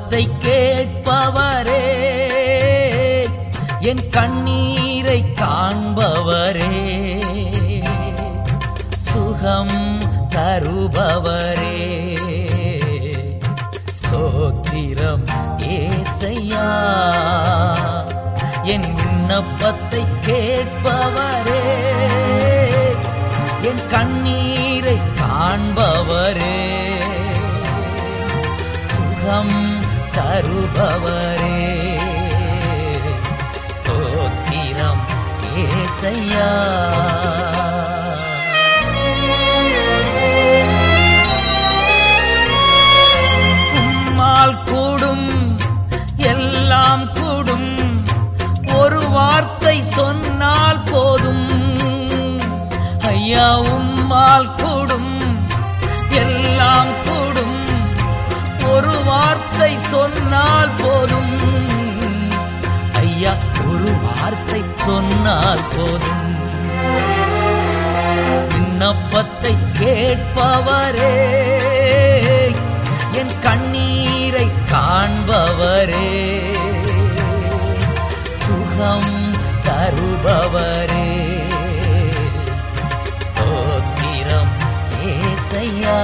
விண்ணப்பத்தை கேட்பவரே, என் கண்ணீரை காண்பவரே, சுகம் தருபவரே, ஸ்தோத்திரம் ஏசையா. என் விண்ணப்பத்தை கேட்பவரே, என் கண்ணீரை காண்பவரே, சுகம் தருபவரே, ஸ்தோத்திரம் ஏசையா. உம்மால் கூடும் எல்லாம் கூடும், ஒரு வார்த்தை சொன்னால் போதும். ஐயா உம்மால் கூடும் எல்லாம் கூடும், ஒரு வார்த்தை சொன்னால் போதும். ஐயா ஒரு வார்த்தை சொன்னால் போதும். விண்ணப்பத்தை கேட்பவரே, என் கண்ணீரை காண்பவரே, சுகம் தருபவரே, ஸ்தோத்திரம் ஏசையா.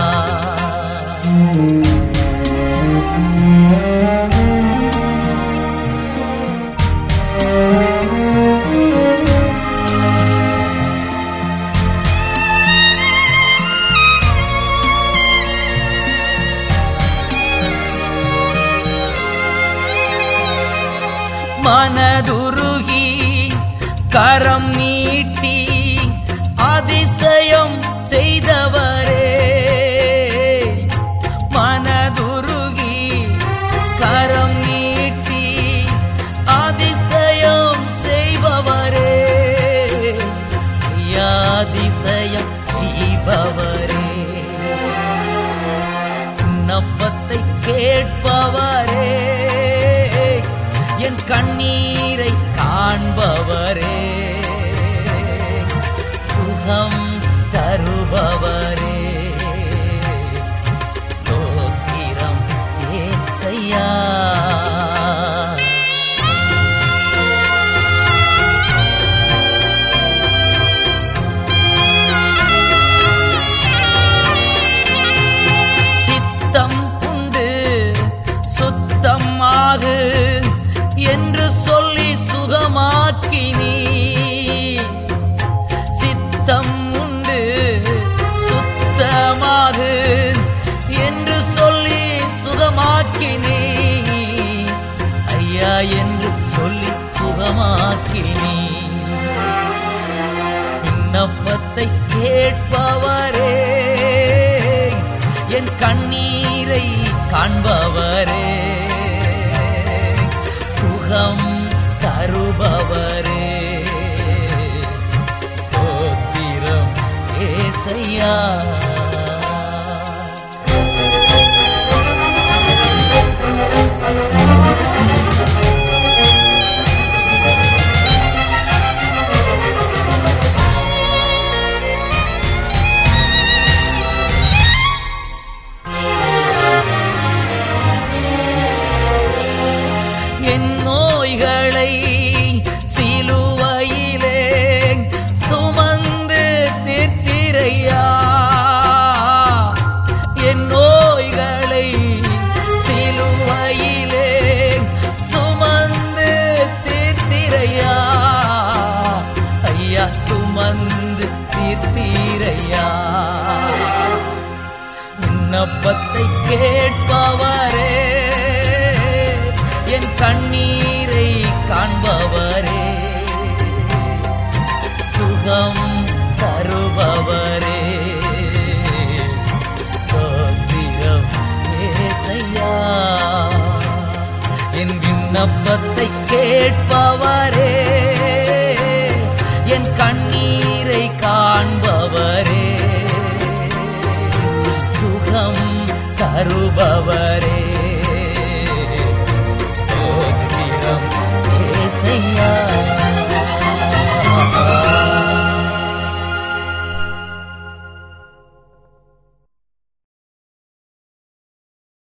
மனதுருகி கரம் நீட்டி அதிசயம் செய்தவரே, மனதுருகி கரம் நீட்டி அதிசயம் செய்பவரே, அதிசயம் செய்பவரே, விண்ணப்பத்தை கேட்பவரே, என் கண்ணீரை காண்பவரே, சுகம் தருபவரே, ஸ்தோத்திரம் ஏசையா. சித்தம் உண்டு சுத்தமாகு என்று சொல்லி சுகமாக்கினீ, சித்தம் உண்டு சுத்தமாகு என்று சொல்லி சுகமாக்கினீ, ஐயா என்று சொல்லி சுகமாக்கினீ. விண்ணப்பத்தை கேட்பவரே, என் கண்ணீரை காண்பவரே, சுகம் தருபவரே, ஸ்தோத்திரம் ஏசையா. என் நோய்களை சிலுவையிலே சுமந்து தீர்த்திரையா, என் நோய்களை சிலுவையிலே சுமந்து தீர்த்திரையா, ஐயா சுமந்து தீர்த்திரையா. விண்ணப்பத்தை கேட்பவரே, என் கண்ணீரை காண்பவரே, சுகம் தருபவரே, ஸ்தோத்திரம் ஏசையா. என் விண்ணப்பத்தை கேட்பவரே, என் கண்ணீரை காண்பவரே, சுகம் தருபவரே,